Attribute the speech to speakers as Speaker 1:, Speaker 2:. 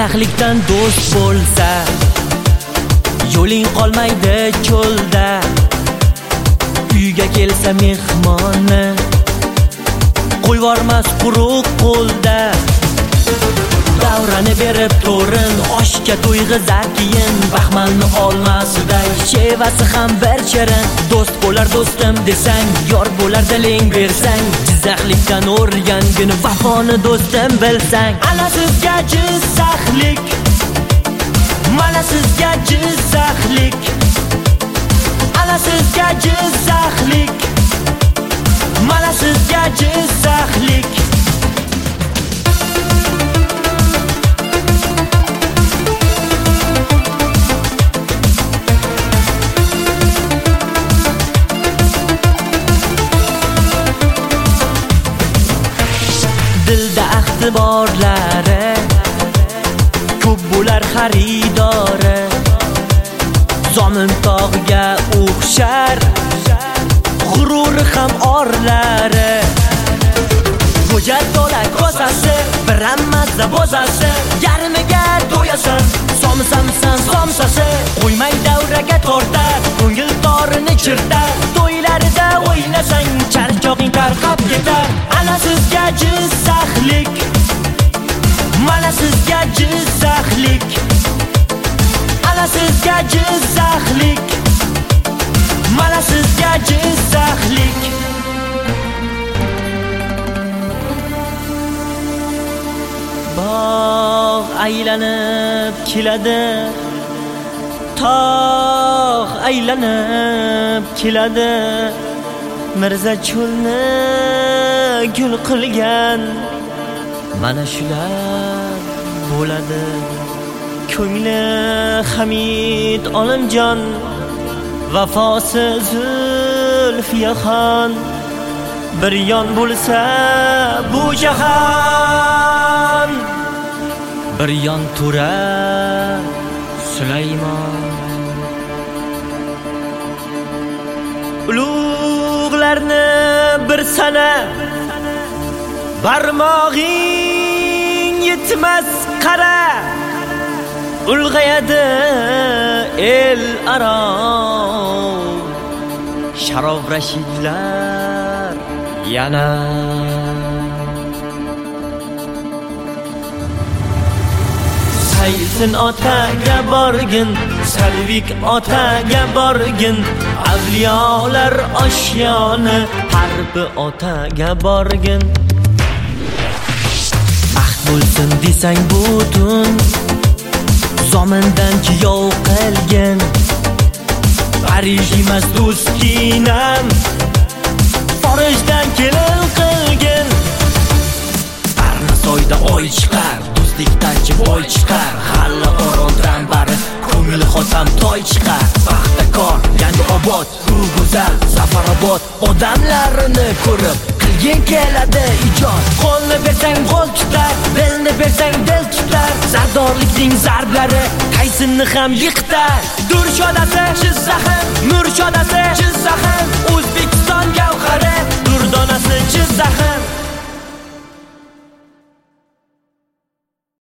Speaker 1: Jizzaxlikdan do'st bo'lsa yo'ling qolmaydi cho'lda. Uyga kelsa mehmonni qo'yvormas quruq qo'lda. Davrani berib to'rin oshga to'yg'izar keyin baxmalni olmasiday chevasi ham bir chirin. Do'st bo'lar do'stim desang, yor bo'lar diling bersang, Jizzaxlikdan o'rgangin vafoni do'stim bilsang. Ana sizga Jizzaxlik, mana sizga Jizzaxlik, ana sizga Jizzaxlik, mana sizga Jizzaxlik. Dilda ahdi borlari ko'p bo'lar xaridori. Zomin tog'iga o'xshar g'ururi ham orlari. Go'ja to'la kosasi biram mazza bozasi, yarmiga to'yasan somsamsan somsasi. Qo'ymay davraga tortar ko'ngil torini chirtar. To'ylarida o'ynasang charchoqing tarqab ketar. Ana sizga Jizzaxlik, mana sizga Jizzaxlik, ana sizga Jizzaxlik, mana sizga Jizzaxlik. Bog' aylanib keladi, tog' aylanib keladi. Mirza cho'lni gul qilgan mana shular bo'ladi. Ko'ngli Hamid Olimjon, vafosi Zulfiyaxon. Bir yon bo'lsa bu jahon, bir yon Tura Sulaymon. Ulug'larni bir sana, barmog'ing yetmas qara. Ulg'ayadi el aro Sharof Rashidlar yana. Saysin otaga borgin, Salvik otaga borgin. Avliyolar oshyoni harbi otaga borgin. Baxt bo'lsin desang butun zomindan kiyov qilgin. Parij emas do'stinam, Forijdan kelin qilgin. Arnasoyda oy chiqar, do'stlikdan boy chiqar. Halla Oroldan bari ko'ngli xotam toy chiqar. Baxtakor yangi obod, bu go'zal Zafarobod. Odamlarini ko'rib qilgin keladi ijod. Qo'lni bersang qo'l tutar, dilni bersang dil tutar. Zardorlikning zarblari qaysinni ham yiqitar. Durshodasi Jizzaxim, Murshod